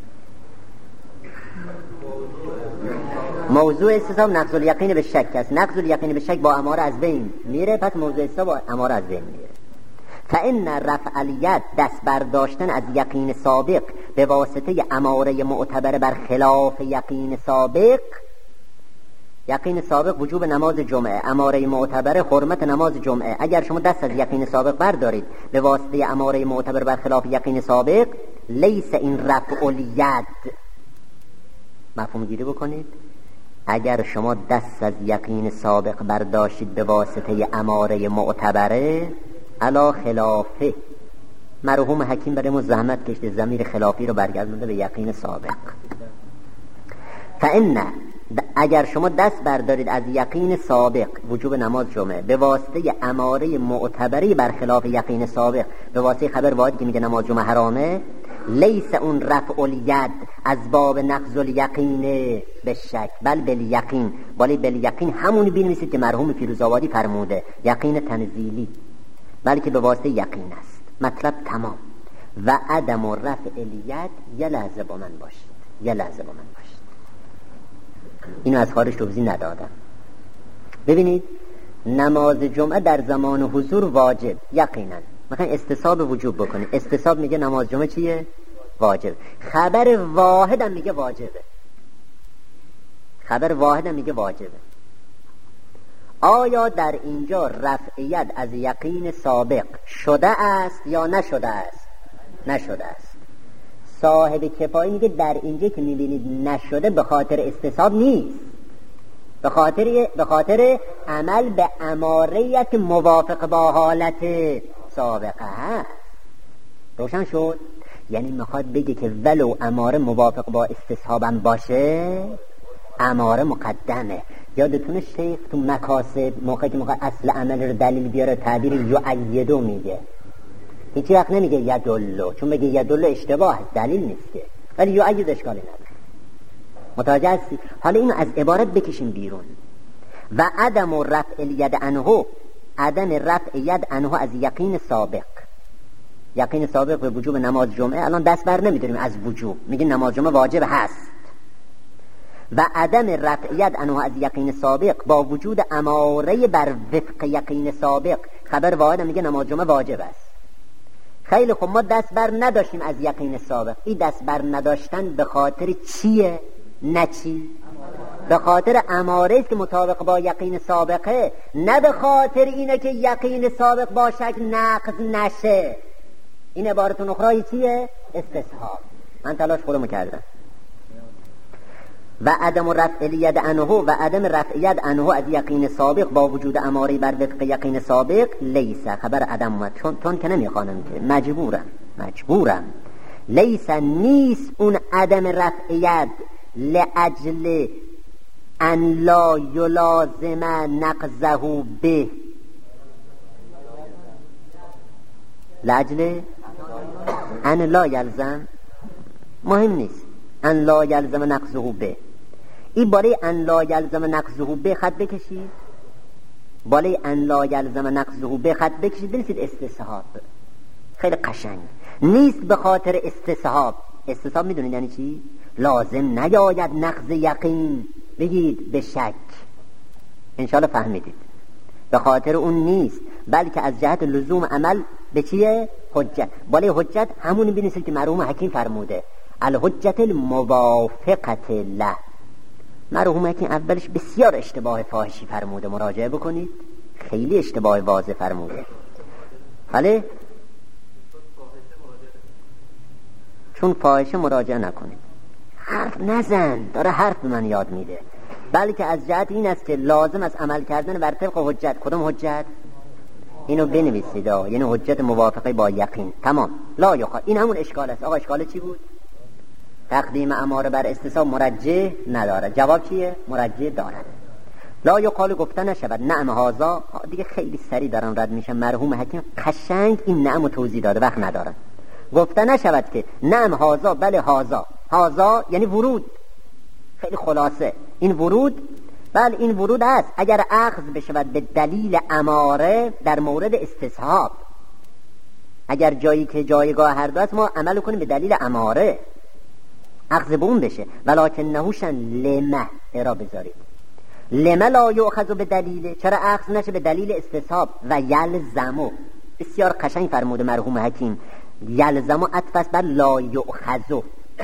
موضوع استصحاب نقض الیقین به شک است. نقض الیقین به شک با اماره از بین میره، پس موضوع استصحاب با اماره از بین میره. فإن رفع الید، دست برداشتن از یقین سابق به واسطه اماره معتبر بر خلاف یقین سابق. یقین سابق وجوب نماز جمعه، اماره معتبر حرمت نماز جمعه. اگر شما دست از یقین سابق بردارید به واسطه اماره معتبر بر خلاف یقین سابق، لیس این رفع الید. مفهوم گیری بکنید. اگر شما دست از یقین سابق برداشتید به واسطه اماره معتبره، علا خلافه، مرحوم حکیم برای ما زحمت کشته ضمیر خلافی رو برگردونده به یقین سابق. فإن، اگر شما دست بردارید از یقین سابق وجوب نماز جمعه به واسطه اماره معتبری برخلاف یقین سابق، به واسطه خبر واحد که میگه نماز جمعه حرامه، لیس اون رفع الید از باب نقض الیقین به شک بل بالیقین. ولی بالیقین همونی بنویسید که مرحوم فیروزآبادی فرموده، یقین تنزیلی، بلکه به واسطه یقین است. مطلب تمام. و عدم رفع الید، یه لحظه با من باشید، یه لحظه با من باشید. اینو از خارج توضیح ندادم. ببینید نماز جمعه در زمان حضور واجب یقینا. مثلا استصحاب وجوب بکنید، استصحاب میگه نماز جمعه چیه؟ واجب. خبر واحد هم میگه واجبه. خبر واحد هم میگه واجبه. آیا در اینجا رفعیت از یقین سابق شده است یا نشده است؟ نشده است. صاحب کفایی میگه در اینجا که میبینید نشده به خاطر استصحاب نیست، به خاطر به خاطر عمل به اماریت موافق با حالت سابقه هست. روشن شد؟ یعنی میخواد بگه که ولو اماره موافق با استصحابم باشه اماره مقدمه. یادتونه شیخ تو مکاسب موقعی که میخواد اصل عمل رو دلیل بیاره تعبیر یعیدو میگه، هیچ وقت نمیگه یدلو، چون بگه یدلو اشتباه دلیل نیست که، ولی یعید اشکالی نداره. متوجه هستی؟ حالا اینو از عبارت بکشیم بیرون. و عدم رفع الید عنه، عدم رفع ید عنه از یقین سابق. یقین سابق به وجوب نماز جمعه الان دست بر نمیداریم از وجوب، میگیم نماز جمعه واجب هست. و عدم رفع ید عنه از یقین سابق با وجود اماره بر وفق یقین سابق، خبر واحد میگه نماز جمعه واجب است. خیلی خب ما دست بر نداشتیم از یقین سابق. این دست بر نداشتن به خاطر چیه؟ نه چی؟ به خاطر اماره است که مطابق با یقین سابقه، نه به خاطر اینه که یقین سابق با شک نقض نشه. این عبارت اخرى چیه؟ استصحاب. من تلاش خودمو کردم. و عدم رفع الید عنه و عدم رفع ید عنه از یقین سابق با وجود اماره بر وفق یقین سابق لیسه، خبر عدم اومد، چون تون که نمیخوانم که مجبورم مجبورم لیسه نیست اون عدم رفع ید لأجل ان لا یلازم نقضه به، لأجل ان لا یلزم، مهم نیست ان لا یلزم نقضه به. این بالای ان لا یلزم نقضه به خط بکشید، بالای ان لا یلزم نقضه به خط بکشید، بنویسید استصحاب. خیلی قشنگ. نیست به خاطر استصحاب. استصحاب میدونید یعنی چی؟ لازم نیاید نقض یقین، بگید به شک. انشاءالله فهمیدید. به خاطر اون نیست، بلکه از جهت لزوم عمل به چیه؟ حجت. بالای حجت همون بنویسید که مرحوم حکیم فرموده الحجت الموافقت له. مرحوم حکیم اولش بسیار اشتباه فاحشی فرموده، مراجعه بکنید، خیلی اشتباه واضح فرموده. حالا چون فاحشه مراجعه نکنید، حرف نزن، داره حرف به من یاد میده، بلکه از جهت این است که لازم است عمل کردن بر طبق حجت. کدوم حجت؟ اینو بنویسید، یعنی حجت موافقه با یقین. تمام. لا یخا، این همون اشکال است. آقا اشکال چی بود؟ تقدیم اماره بر استصحاب مرجح نداره. جواب چیه؟ مرجح داره. لا یقال گفته نشود نعم هازا، دیگه خیلی سریع دارن رد میشن. مرحوم حکیم قشنگ این نعم توضیح داده، وقت ندارن. گفته نشود که نعم هازا، بله هازا. هازا یعنی ورود. خیلی خلاصه این ورود، بله این ورود است اگر اخذ بشود به دلیل اماره در مورد استصحاب. اگر جایی که جایگاه هر دو است ما عمل کنیم به دلیل اماره، اخذ به اون بشه. ولکن نهوشن لمه ارا بذارید، لمه لا یؤخذ به دلیل، چرا اخذ نشه به دلیل استصحاب؟ و یلزمو، بسیار قشنگ فرموده مرحوم حکیم، یلزمو عطف بر لا یؤخذ.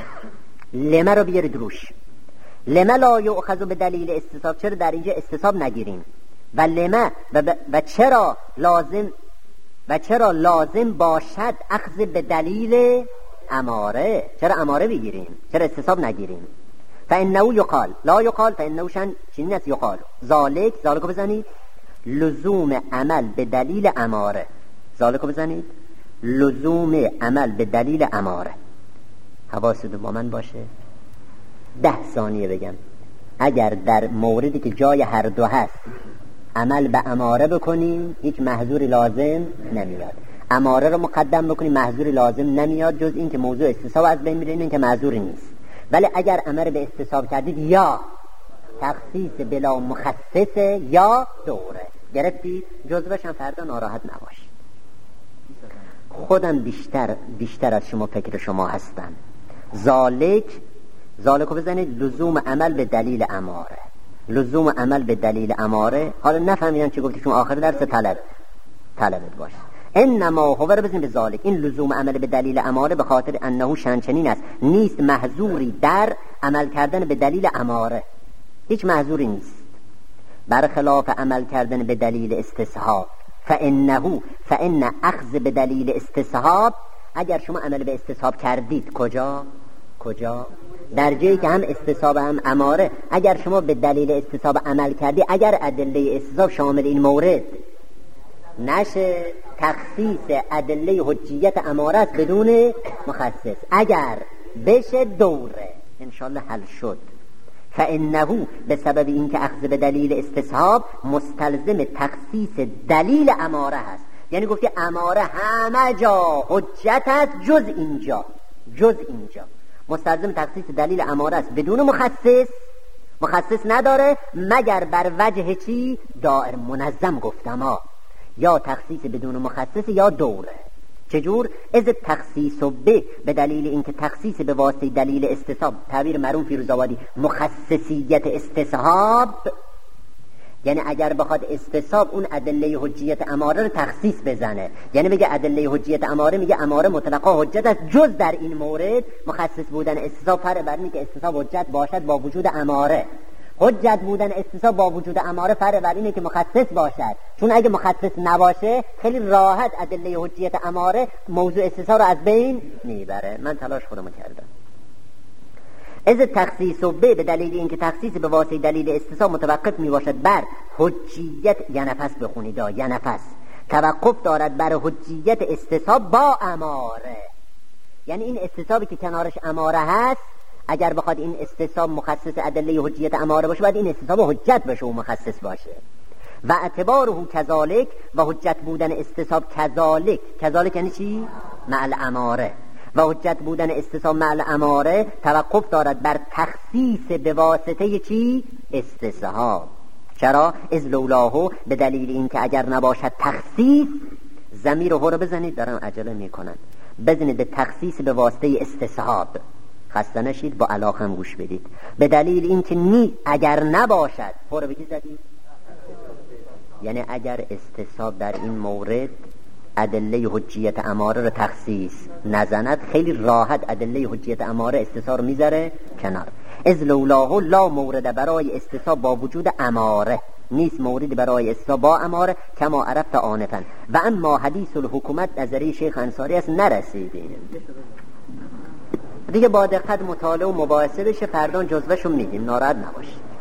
لمه رو بیارید روش، لمه لا یؤخذ به دلیل استصحاب، چرا در اینجا استصحاب نگیریم؟ و لمه و, ب... و چرا لازم و چرا لازم باشد اخذ به دلیل اماره؟ چرا اماره بگیریم؟ چرا استصحاب نگیریم؟ فانه یقال لا یقال فانه شن چنین است یقال ذالک، ذالکو بزنید لزوم عمل به دلیل اماره، ذالکو بزنید لزوم عمل به دلیل اماره. حواستون با من باشه. ده ثانیه بگم. اگر در موردی که جای هر دو هست عمل به اماره بکنیم هیچ محظوری لازم نمیاد. اماره رو مقدم بکنیم محظوری لازم نمیاد، جز این که موضوع استصحاب از بین میره، این که محظوری نیست. ولی اگر امر به استصحاب کردید یا تخصیص بلا مخصص یا دوره گرفتید، جزوش هم فردا ناراحت نباشید. خودم بیشتر بیشتر از شما فکر شما هستم. ذالک ذالکو بزنید لزوم عمل به دلیل اماره. لزوم عمل به دلیل اماره، حالا نفهمیدن چی گفتی چون آخر درس طلب طلبت باشه. انما هو رو بزنید به ذالک، این لزوم عمل به دلیل اماره به خاطر انه شنچنین است، نیست محظوری در عمل کردن به دلیل اماره، هیچ محظوری نیست برخلاف عمل کردن به دلیل استصحاب. فانه فان اخذ به دلیل استصحاب، اگر شما عمل به استصحاب کردید کجا کجا در جایی که هم استصحاب هم اماره، اگر شما به دلیل استصحاب عمل کردی، اگر ادله استصحاب شامل این مورد نشه، تخصیص ادله حجیت اماره است بدون مخصص، اگر بشه دوره انشالله حل شد. فانه به سبب اینکه اخذ به دلیل استصحاب مستلزم تخصیص دلیل اماره هست، یعنی گفتی اماره همه جا حجت است جز اینجا، جز اینجا مستلزم تخصیص دلیل اماره است بدون مخصص، مخصص نداره مگر بر وجه چی؟ دائر منظم گفتم ها، یا تخصیص بدون مخصص یا دوره. چجور؟ از تخصیص و به به دلیل اینکه تخصیص به واسطه دلیل استصحاب، تعبیر معروف فیروزآبادی مخصصیت استصحاب، یعنی اگر بخواد استصحاب اون ادله حجیت اماره رو تخصیص بزنه، یعنی میگه ادله حجیت اماره، میگه اماره مطلقا حجت است جز در این مورد، مخصص بودن استصحاب فرع بر اینه که استصحاب حجت باشد با وجود اماره، حجت بودن استصحاب با وجود اماره فرع بر اینه که مخصص باشد، چون اگه مخصص نباشه خیلی راحت ادله حجیت اماره موضوع استصحاب رو از بین میبره. من تلاش خودمو کردم. از تخصیص و به به دلیل اینکه تخصیص به واسطه دلیل استصحاب متوقف می باشد بر حجیت، یا نفس بخونید یا نفس توقف دارد بر حجیت استصحاب با اماره، یعنی این استصحابی که کنارش اماره هست، اگر بخواد این استصحاب مخصص ادله حجیت اماره باشه، باید این استصحاب حجت بشه و مخصص باشه. و اعتباره کذالک، و حجت بودن استصحاب کذالک، کذالک یعنی چی؟ مع الاماره، و حجت بودن استصحاب مع الاماره توقف دارد بر تخصیص به واسطه چی؟ استصحاب. چرا؟ از لولاهو به دلیل این که اگر نباشد تخصیص، ضمیر رو بزنید، دارم عجله میکنن، بزنید تخصیص به واسطه استصحاب، خسته نشید، با علاقه هم گوش بدید. به دلیل این که نی اگر نباشد، فورا بگی زدید، یعنی اگر استصحاب در این مورد ادله حجیت اماره رو تخصیص نزند، خیلی راحت ادله حجیت اماره استصحاب رو میذاره کنار. از لولاه لا مورد برای استصحاب با وجود اماره، نیست موردی برای استصحاب با اماره، کما عرفت آنفا. و اما حدیث الحکومت نظری شیخ انصاری است، نرسیدیم دیگه، با دقت مطالعه و مباحثه بشه، فردان جزوهشو میدیم، ناراحت نباشید.